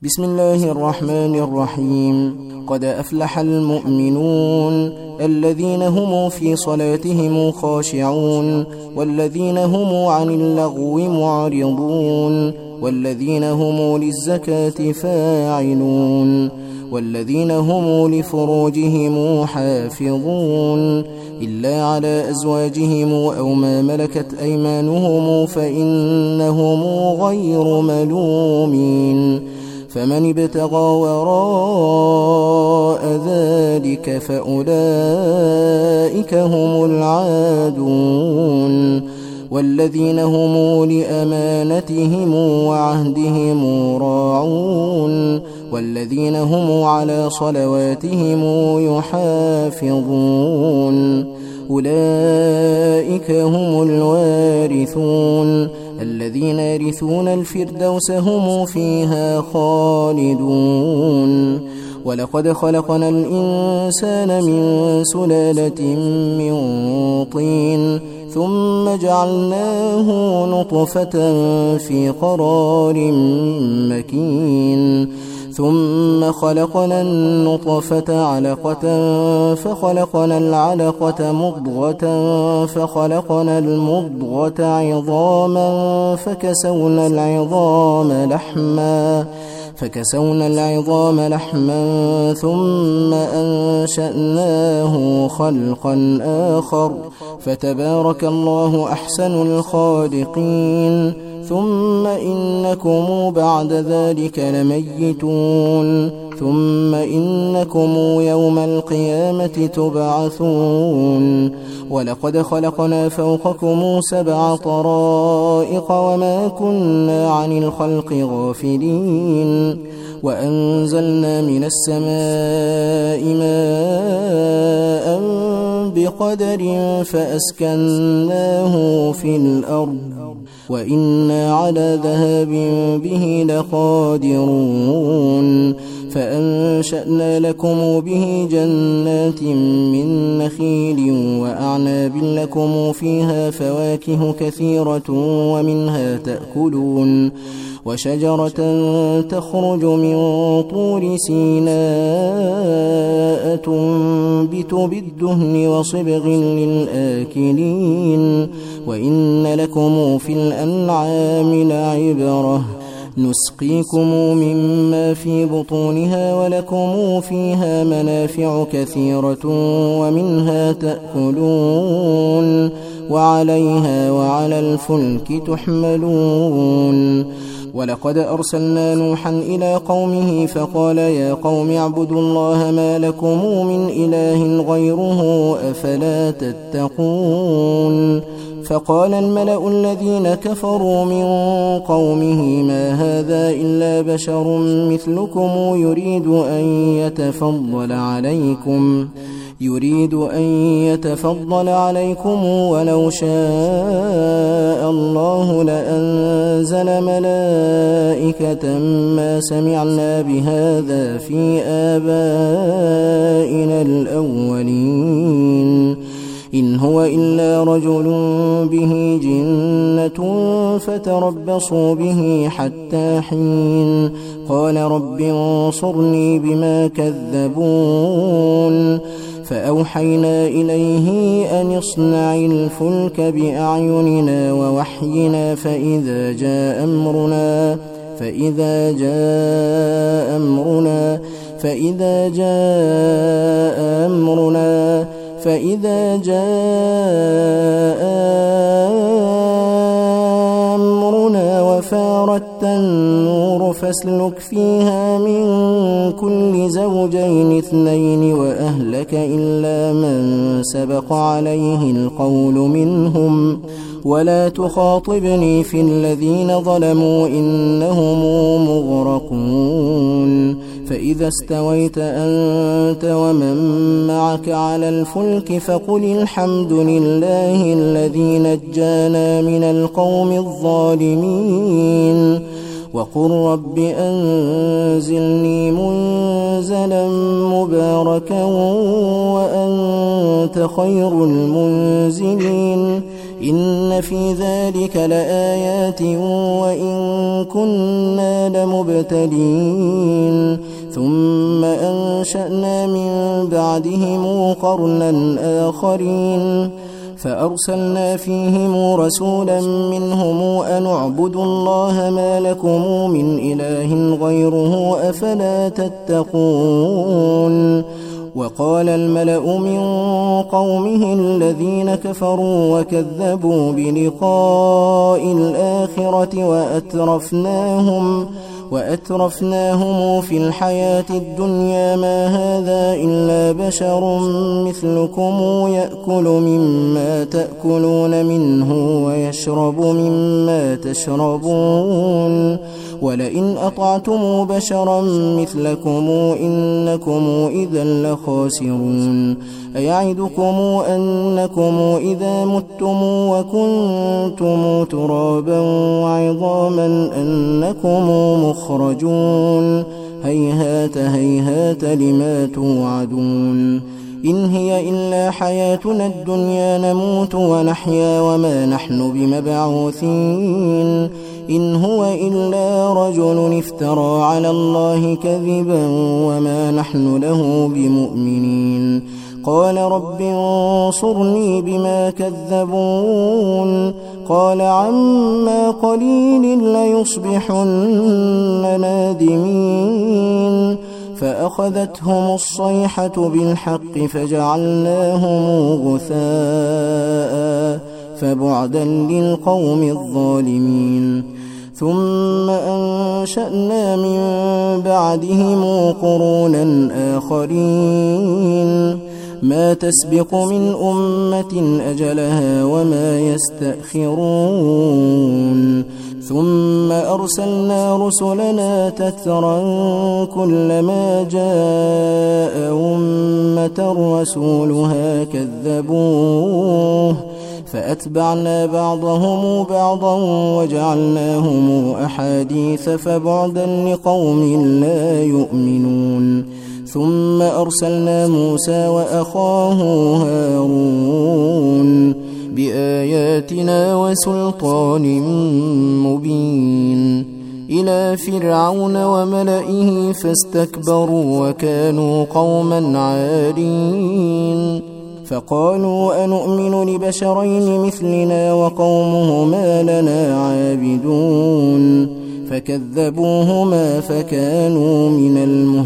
بسم الله الرحمن الرحيم. قد أفلح المؤمنون الذين هم في صلاتهم خاشعون والذين هم عن اللغو معرضون والذين هم للزكاة فاعلون والذين هم لفروجهم حافظون إلا على أزواجهم أو ما ملكت أيمانهم فإنهم غير ملومين. فمن ابتغى وراء ذلك فأولئك هم العادون والذين هم لأمانتهم وعهدهم راعون والذين هم على صلواتهم يحافظون. أولئك هم الوارثون الذين يرثون الفردوس هم فيها خالدون. ولقد خلقنا الإنسان من سلالة من طين ثم جعلناه نطفة في قرار مكين ثم خلقنا النطفة علقة فخلقنا العلقة مضغة فخلقنا المضغة عظاما فكسونا العظام لحما ثم أنشأناه خلقا آخر فتبارك الله أحسن الخالقين. ثم إنكم بعد ذلك لميتون ثم إنكم يوم القيامة تبعثون. ولقد خلقنا فوقكم 7 طرائق وما كنا عن الخلق غافلين. وأنزلنا من السماء ماء بقدر فأسكناه في الأرض وإنا على ذهاب به لقادرون. فأنشأنا لكم به جنات من نخيل وأعناب لكم فيها فواكه كثيرة ومنها تأكلون وشجرة تخرج من طور سيناء تنبت بالدهن وصبغ للآكلين. وإن لكم في الأنعام لعبرة نسقيكم مما في بطونها ولكم فيها منافع كثيرة ومنها تأكلون وعليها وعلى الفلك تحملون. ولقد أرسلنا نوحا إلى قومه فقال يا قوم اعبدوا الله ما لكم من إله غيره أفلا تتقون. فقال الملأ الذين كفروا من قومه ما هذا إلا بشر مثلكم يريد أن يتفضل عليكم ولو شاء الله لأنزل ملائكة ما سمعنا بهذا في آبائنا الأولين إن هو إلا رجل به جنة فتربصوا به حتى حين. قال رب انصرني بما كذبون. فأوحينا إليه أن يصنع الفلك بأعيننا ووحينا فإذا جاء أمرنا وفارت النور فاسلك فيها من كل زوجين 2 وأهلك إلا من سبق عليه القول منهم ولا تخاطبني في الذين ظلموا إنهم مغرقون. فإذا استويت أنت ومن معك على الفلك فقل الحمد لله الذي نجانا من القوم الظالمين وقل رب أنزلني منزلا مباركا وأنت خير المنزلين. إن في ذلك لآيات وإن كنا لمبتلين ثم أنشأنا من بعدهم قرنا آخرين فأرسلنا فيهم رسولا منهم أن اعبدوا الله ما لكم من إله غيره أفلا تتقون وقال الملأ من قومه الذين كفروا وكذبوا بلقاء الآخرة وأترفناهم في الحياة الدنيا ما هذا إلا بشر مثلكم يأكل مما تأكلون منه ويشرب مما تشربون ولئن أطعتم بشرا مثلكم إنكم إذا لخاسرون أيعدكم أنكم إذا متم وكنتم ترابا وعظاما أنكم مخرجون هيهات هيهات لما توعدون إن هي إلا حياتنا الدنيا نموت ونحيا وما نحن بمبعوثين إن هو إلا رجل افترى على الله كذبا وما نحن له بمؤمنين قال رب انصرني بما كذبون قال عما قليل ليصبحن نادمين فأخذتهم الصيحة بالحق فجعلناهم غثاء فبعدا للقوم الظالمين ثم أنشأنا من بعدهم قرونا آخرين ما تسبق من أمة أجلها وما يستأخرون ثم أرسلنا رسلنا تترا كلما جاء أمة رسولها كذبوه فأتبعنا بعضهم بعضا وجعلناهم أحاديث فبعدا لقوم لا يؤمنون ثم أرسلنا موسى وأخاه هارون بآياتنا وسلطان مبين إلى فرعون وملئه فاستكبروا وكانوا قوما عالين فقالوا أنؤمن لبشرين مثلنا وقومهما لنا عابدون فكذبوهما فكانوا من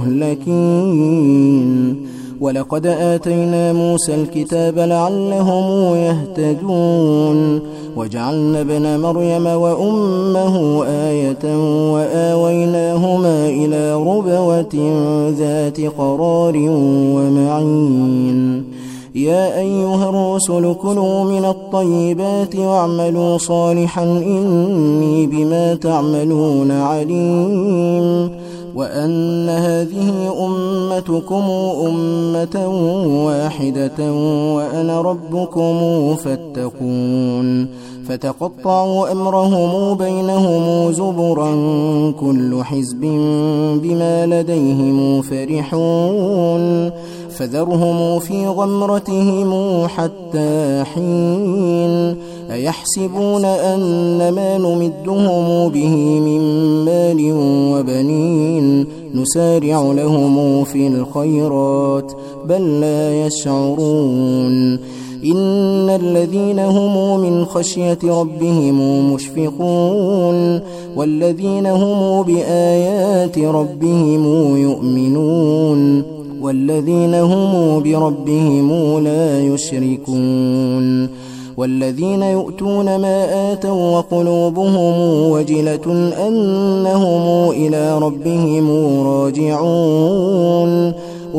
المهلكين ولقد آتينا موسى الكتاب لعلهم يهتدون وجعلنا ابن مريم وأمه آية وآويناهما إلى ربوة ذات قرار ومعين يا أيها الرسل كلوا من الطيبات واعملوا صالحا إني بما تعملون عليم وأن هذه أمتكم أمة واحدة وأنا ربكم فاتقون فتقطعوا أمرهم بينهم زبرا كل حزب بما لديهم فرحون فذرهم في غمرتهم حتى حين أيحسبون أن ما نمدهم به من مال وبنين نسارع لهم في الخيرات بل لا يشعرون إن الذين هم من خشية ربهم مشفقون والذين هم بآيات ربهم يؤمنون والذين هم بربهم لا يشركون والذين يؤتون ما آتوا وقلوبهم وجلة أنهم إلى ربهم راجعون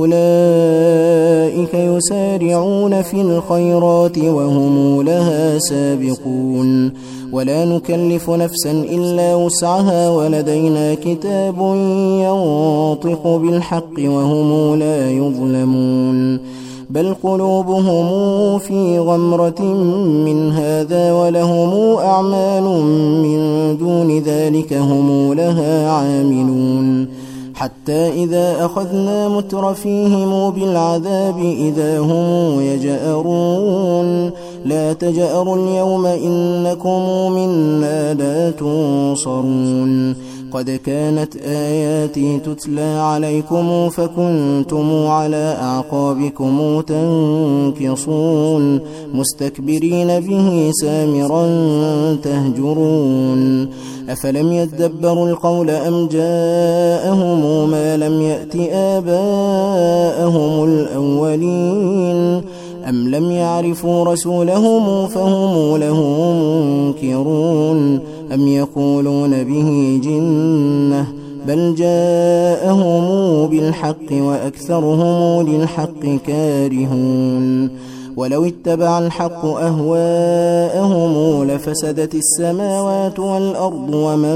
أولئك يسارعون في الخيرات وهم لها سابقون ولا نكلف نفسا إلا وسعها ولدينا كتاب ينطق بالحق وهم لا يظلمون بل قلوبهم في غمرة من هذا ولهم أعمال من دون ذلك هم لها عاملون حتى إذا أخذنا مترفيهم بالعذاب إذا هم يجأرون لا تجأروا اليوم إنكم منا لا تنصرون قد كانت آياتي تتلى عليكم فكنتم على أعقابكم تنكصون مستكبرين به سامرا تهجرون أفلم يدبروا القول أم جاءهم ما لم يأت آباءهم الأولين أم لم يعرفوا رسولهم فهم له منكرون أم يقولون به جنة بل جاءهم بالحق وأكثرهم للحق كارهون ولو اتبع الحق أهواءهم لفسدت السماوات والأرض ومن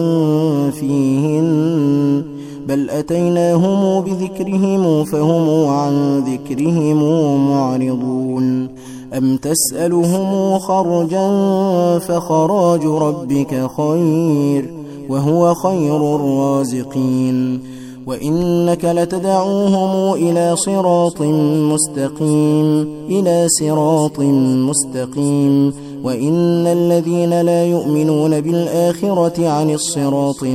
فيهن بل أتيناهم بذكرهم فهم عن ذكرهم معرضون أم تسألهم خرجا فخراج ربك خير وهو خير الرازقين وإنك لتدعوهم إلى صراط مستقيم وإن الذين لا يؤمنون بالآخرة عن الصراط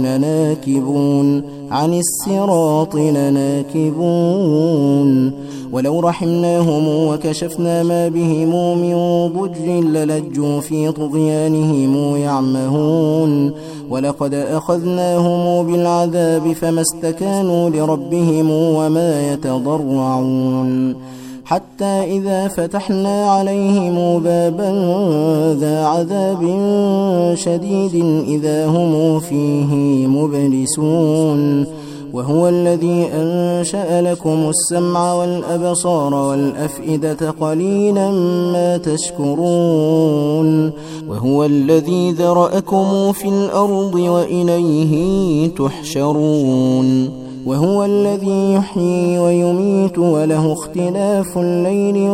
لناكبون ولو رحمناهم وكشفنا ما بهم من ضر للجوا في طغيانهم يعمهون ولقد أخذناهم بالعذاب فما استكانوا لربهم وما يتضرعون حتى إذا فتحنا عليهم بابا ذا عذاب شديد إذا هم فيه مبلسون وهو الذي أنشأ لكم السمع والأبصار والأفئدة قليلا ما تشكرون وهو الذي ذرأكم في الأرض وإليه تحشرون وهو الذي يحيي ويميت وله اختلاف الليل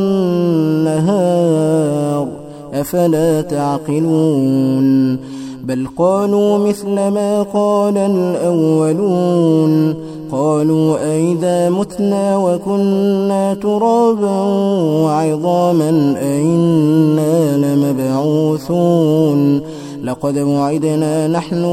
والنهار أفلا تعقلون بل قالوا مثل ما قال الأولون قالوا أئذا متنا وكنا ترابا وعظاما أئنا لمبعوثون لقد وعدنا نحن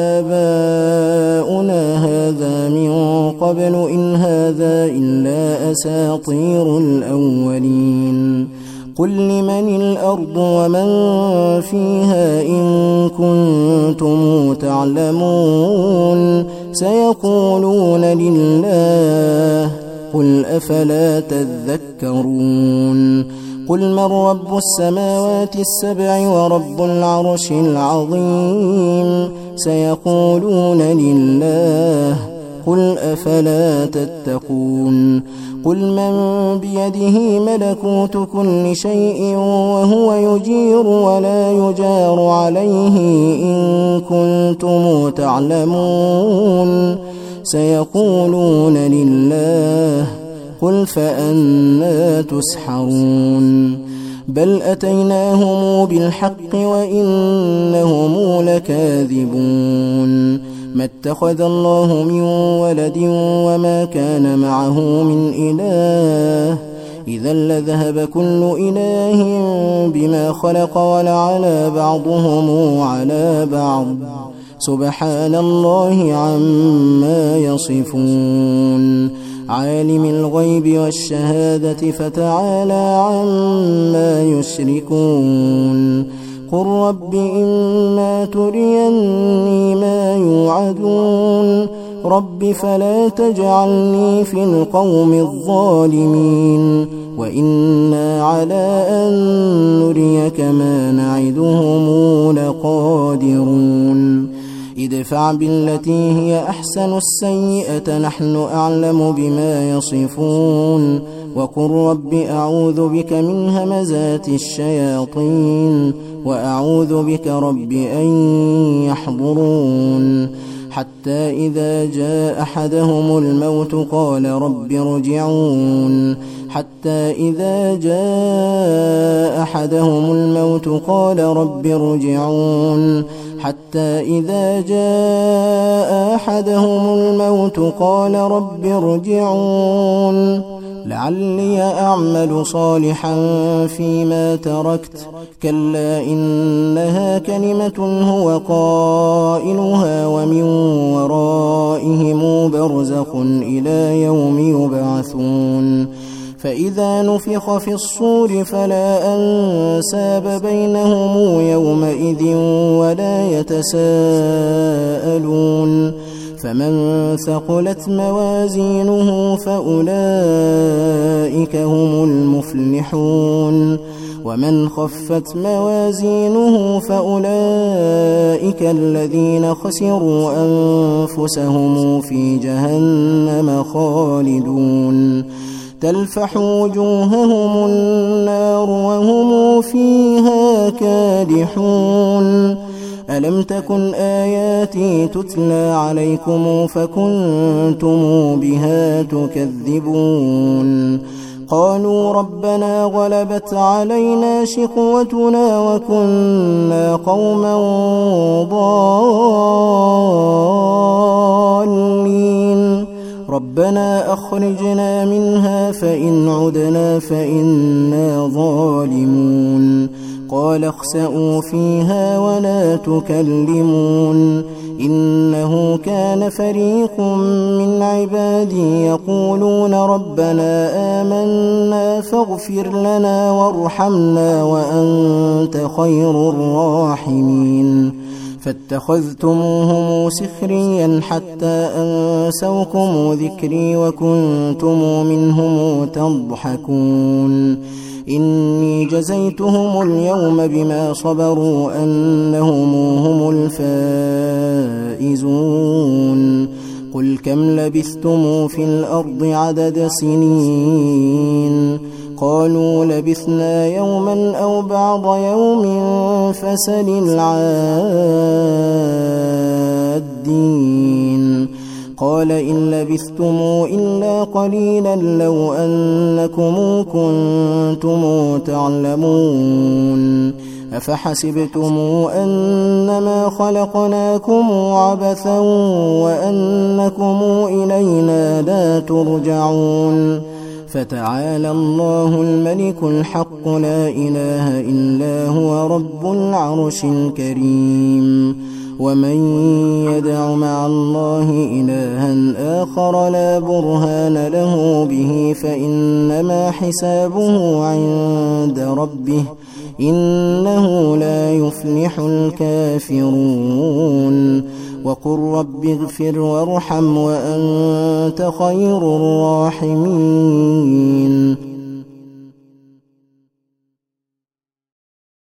وآباؤنا هذا من قبل إن هذا إلا أساطير الأولين قل لمن الأرض ومن فيها إن كنتم تعلمون سيقولون لله قل أفلا تذكرون قل من رب السماوات السبع ورب العرش العظيم سيقولون لله قل أفلا تتقون قل من بيده ملكوت كل شيء وهو يجير ولا يجار عليه إن كنتم تعلمون سيقولون لله قل فأنى تسحرون بل أتيناهم بالحق وإنهم لكاذبون ما اتخذ الله من ولد وما كان معه من إله إذا لذهب كل إله بما خلق ولعلى بعضهم على بعض سبحان الله عما يصفون عالم الغيب والشهادة فتعالى عما يشركون قل رب إما تريني ما يوعدون رب فلا تجعلني في القوم الظالمين وإنا على أن نريك ما نعدهم لقادرون ادفع بالتي هي أحسن السيئة نحن أعلم بما يصفون وقل رب أعوذ بك من همزات الشياطين وأعوذ بك رب أن يحضرون حتى إذا جاء أحدهم الموت قال رب ارجعون حتى إذا جاء أحدهم الموت قال رب ارجعون لعلي أعمل صالحا فيما تركت كلا إنها كلمة هو قائلها ومن ورائهم برزخ إلى يوم يبعثون فإذا نفخ في الصور فلا أنساب بينهم يومئذ ولا يتساءلون فمن ثقلت موازينه فأولئك هم المفلحون ومن خفت موازينه فأولئك الذين خسروا أنفسهم في جهنم خالدون تلفح وجوههم النار وهم فيها كادحون ألم تكن آياتي تتلى عليكم فكنتم بها تكذبون قالوا ربنا غلبت علينا شقوتنا وكنا قوما ضالين ربنا أخرجنا منها فإن عدنا فإنا ظالمون قال اخسئوا فيها ولا تكلمون إنه كان فريق من عبادي يقولون ربنا آمنا فاغفر لنا وارحمنا وأنت خير الراحمين فاتخذتموهم سخريا حتى أنسوكم ذكري وكنتم منهم تضحكون إني جزيتهم اليوم بما صبروا أنهم هم الفائزون قل كم لبثتم في الأرض عدد سنين قالوا لبثنا يوما أو بعض يوم فسل العادين قال إن لبثتم إلا قليلا لو أنكم كنتم تعلمون أفحسبتم أنما خلقناكم عبثا وأنكم إلينا لا ترجعون فتعالى الله الملك الحق لا إله إلا هو رب العرش الكريم ومن يدع مع الله إلها آخر لا برهان له به فإنما حسابه عند ربه إنه لا يفلح الكافرون وقل رب اغفر وارحم وأنت خير الراحمين